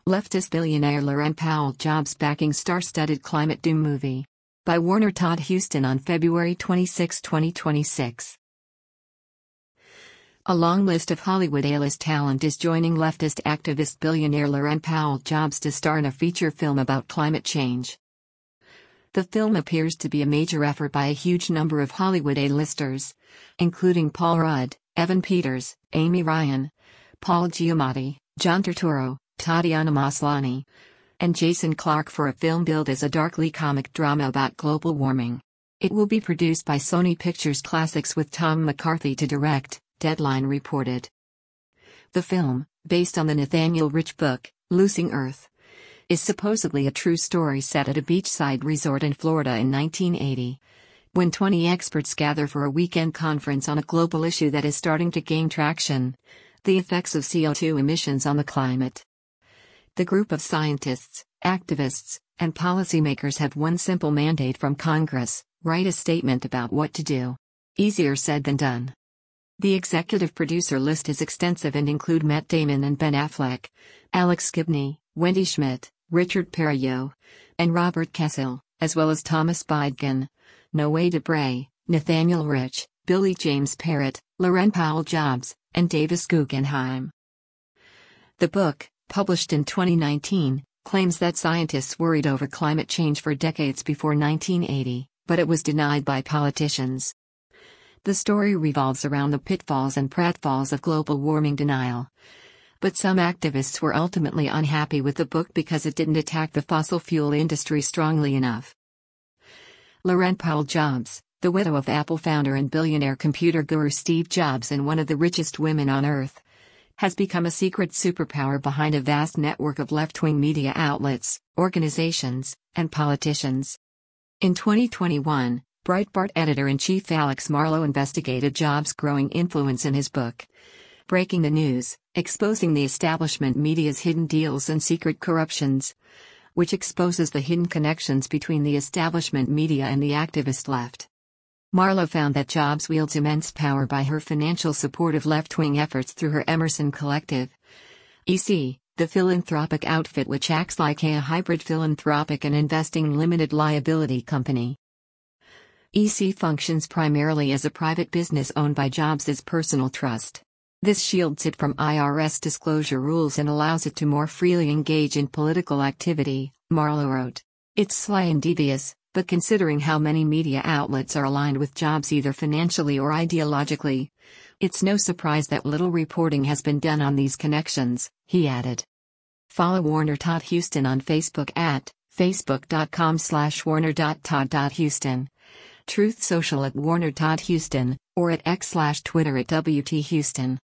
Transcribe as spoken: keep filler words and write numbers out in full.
Leftist billionaire Laurent Powell Jobs backing star-studded climate doom movie. By Warner Todd Huston on February twenty-sixth, twenty twenty-six. A long list of Hollywood A-list talent is joining leftist activist billionaire Laurent Powell Jobs to star in a feature film about climate change. The film appears to be a major effort by a huge number of Hollywood A-listers, including Paul Rudd, Evan Peters, Amy Ryan, Paul Giamatti, John Turturro, Tatiana Maslany, and Jason Clarke for a film billed as a darkly comic drama about global warming. It will be produced by Sony Pictures Classics with Tom McCarthy to direct, Deadline reported. The film, based on the Nathaniel Rich book, Losing Earth, is supposedly a true story set at a beachside resort in Florida in nineteen eighty, when twenty experts gather for a weekend conference on a global issue that is starting to gain traction: the effects of C O two emissions on the climate. The group of scientists, activists, and policymakers have one simple mandate from Congress: write a statement about what to do. Easier said than done. The executive producer list is extensive and include Matt Damon and Ben Affleck, Alex Gibney, Wendy Schmidt, Richard Perriot, and Robert Kessel, as well as Thomas Bidgun, Noé Debray, Nathaniel Rich, Billy James Parrott, Laurent Powell Jobs, and Davis Guggenheim. The book, published in twenty nineteen, claims that scientists worried over climate change for decades before nineteen eighty, but it was denied by politicians. The story revolves around the pitfalls and pratfalls of global warming denial. But some activists were ultimately unhappy with the book because it didn't attack the fossil fuel industry strongly enough. Laurent Powell Jobs, the widow of Apple founder and billionaire computer guru Steve Jobs and one of the richest women on earth, has become a secret superpower behind a vast network of left-wing media outlets, organizations, and politicians. In twenty twenty-one, Breitbart editor-in-chief Alex Marlow investigated Jobs' growing influence in his book, Breaking the News, Exposing the Establishment Media's Hidden Deals and Secret Corruptions, which exposes the hidden connections between the establishment media and the activist left. Marlow found that Jobs wields immense power by her financial support of left-wing efforts through her Emerson Collective, E C, the philanthropic outfit which acts like a hybrid philanthropic and investing limited liability company. E C functions primarily as a private business owned by Jobs' personal trust. This shields it from I R S disclosure rules and allows it to more freely engage in political activity, Marlow wrote. It's sly and devious, but considering how many media outlets are aligned with Jobs either financially or ideologically, it's no surprise that little reporting has been done on these connections, he added. Follow Warner Todd Huston on Facebook at facebook.com slash warner.todd.huston. Truth Social at Warner Todd Huston, or at X slash Twitter at W T Huston.